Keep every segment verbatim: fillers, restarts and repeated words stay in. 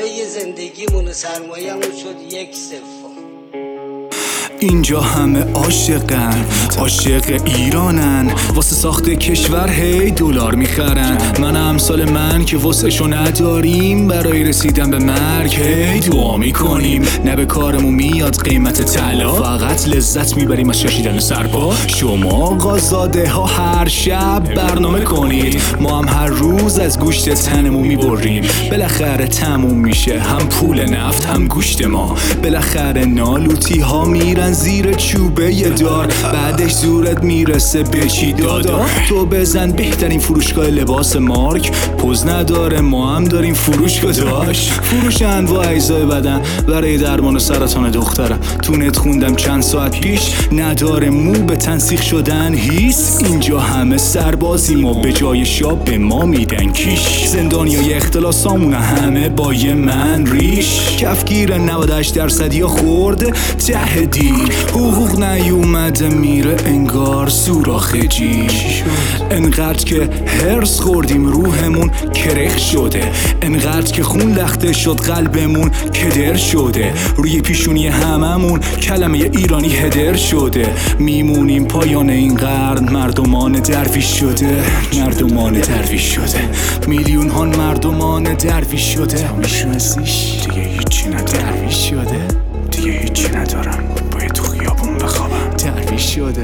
ستاره زندگیمون سرمایه‌مون شد یک صفر. اینجا همه عاشقن، عاشق ایرانن، واسه ساخت کشور هی دلار میخرن. من امثال من که واسهشو نداریم، برای رسیدن به مرگ هی دعا میکنیم. نه به کارمون میاد قیمت طلا، فقط لذت میبریم از شاشیدن سرپا. شما آقازاده ها هر شب برنامه کنید، ما هم هر روز از گوشت تنمون میبریم. بالاخره تموم میشه هم پول نفت هم گوشت ما، بالاخره نالوتی ها میرن زیر چوبه ی دار، بعدش زورت میرسه به چی دادا. تو بزن بهترین فروشگاه لباس مارک، پوز نداره ما هم داریم فروشگاه داشت. فروش انواع اجزای بدن برای درمان سرطان دخترم، تو نت خوندم چند ساعت پیش، نداره مو به تنسیخ شدن هیس. اینجا همه سربازی، ما به جای شاب به ما میدن کیش. زندانیای اختلاسامون همه با یه من ریش، کفگیر نود و هشت درصدی ها خورده ته دیر. حقوق نیومده میره انگار سوراخ جیب. انقدر که هرس خوردیم روحمون کرخ شده، انقدر که خون لخته شد قلبمون کدر شده. روی پیشونی هممون کلمه ایرانی هدر شده، میمونیم پایان این قرن مردمان درویش شده. مردمان درویش شده، میلیون ها مردمان درویش شده. میشناسیش دیگه هیچی نه، درویش شده دیگه هیچی ندارم، باید تو خیابون بخوابم، درویش شده.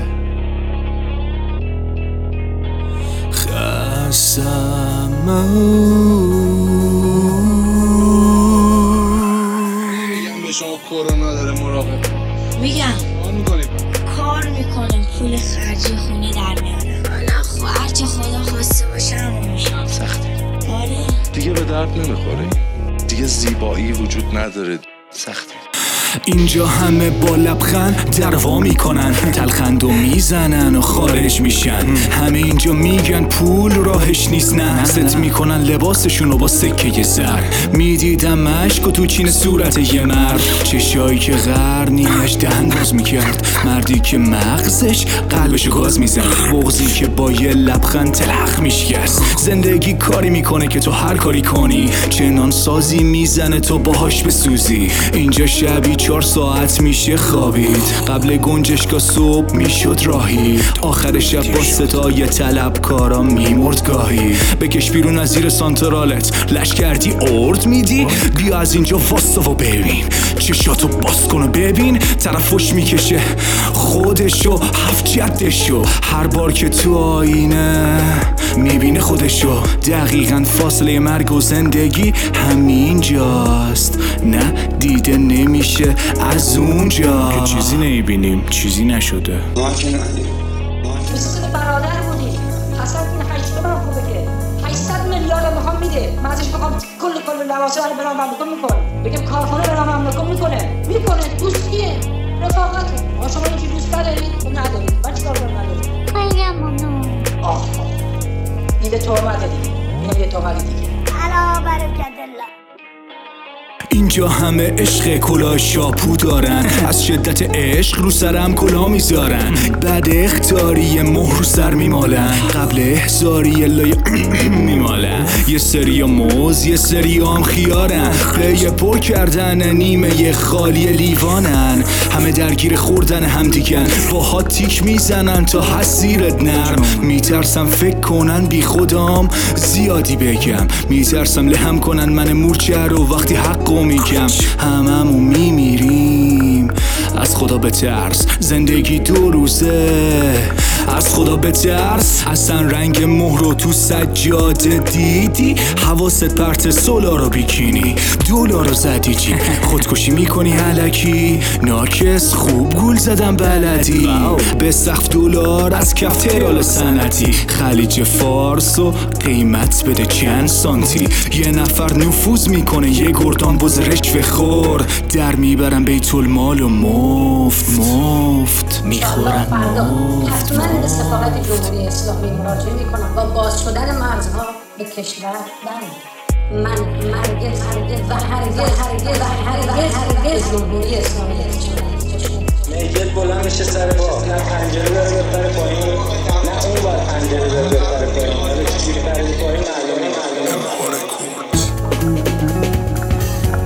خستم میگم به شما کرونا داره مراقب میگم کار میکنیم کار میکنم پول خرجی خونه در میارم. حالا خب هرچه خدا خواسته باشه همون میشه. سخته آره دیگه به درد نمیخوره، دیگه زیبایی وجود نداره، سخته. اینجا همه با لبخند دروا میکنن، تلخند و میزنن و خارج میشن. همه اینجا میگن پول راهش نیست، نه ست میکنن لباسشونو با سکه زر. میدیدم مشک و تو چین صورت یه مرد، چشایی که قرنیش دهن باز میکرد. مردی که مغزش قلبشو گاز میزن، بغضی که با یه لبخند تلخ میشکست. زندگی کاری میکنه که تو هر کاری کنی، چنان سازی میزنه تو باهاش بسوزی. اینجا شبی چهار ساعت میشه خوابید، قبل گنجشگاه صبح میشد راهی. آخر شب با صدای طلبکارا میمرد گاهی. بکش بیرون از زیر سانترالت لش کردی ارد میدی، بیا از اینجا واستا و ببین، چشاتو باز کن و ببین. طرفش میکشه خودشو هفت جدشو، هر بار که تو آینه میبینه خودشو. دقیقاً فاصله مرگ و زندگی همینجاست، نه دیده نمیشه از اونجا که چیزی نمیبینیم چیزی نشده. ما که نداریم. مثل برادر بودی. حسن این هشت من خوبه که هشتصد میلیارد میخوام میده. من ازش میخوام کل کل لوازم رو برام مملکت میکنه. بگم کارخونه برام مملکت میکنه. میکنه دوستیه. رفاقت. ما شما اینجوری دوست ندارید؟ خب ندارید. من چیکار کنم ندارید؟ خیلی ممنون. آه. این ده تهمت دیگه. این یه تهمت دیگه. علا برکت الله. اینجا همه عشق کلاه شاپو دارن، از شدت عشق رو سرم کلاه میذارن. بعد اختاری مهر رو سر میمالن، قبل احضاری لای میمالن. یه سری موز یه سری هم خیارن، قیه پر کردن نیمه خالی لیوانن. همه درگیر خوردن همدیگن، با ها تیک میزنن تا حسیرت نرم. میترسم فکر کنن بی خودم زیادی بگم، میترسم لهم کنن من مورچه رو وقتی حقو میگم. هممون میمیریم از خدا بترس، زندگی دو روزه از خدا بترس. اصلا رنگ مهر رو تو سجاده دیدی، حواست پرت سولار رو بیکینی، دلار رو زدی چی خودکشی میکنی علکی. ناکس خوب گول زدم بلدی، به سقف دلار از کف ترال سنتی. خلیج فارس و قیمت بده چند سانتی، یه نفر نفوذ میکنه یه گردان بز رشوه خور. در میبرم بیت المال و مفت مفت میخورن مفت. حتما به سفارت جمهوری اسلامی مراجعه میکنم با باز شدن مرزها به کشور بند. من مرگ مرگ و هرگز هرگز هرگز هرگز جمهوری اسلامی میگل بلند میشه سر با، نه پنجره داره بپره پایین، نه اون باید پنجره داره بپره پایین. حالا چجوری پره پایین معلومه معلومه.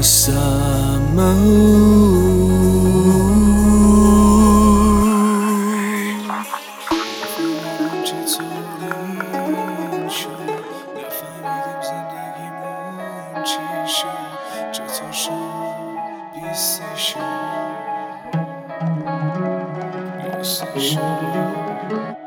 خستم چطور شد بیستی شد بیستی شد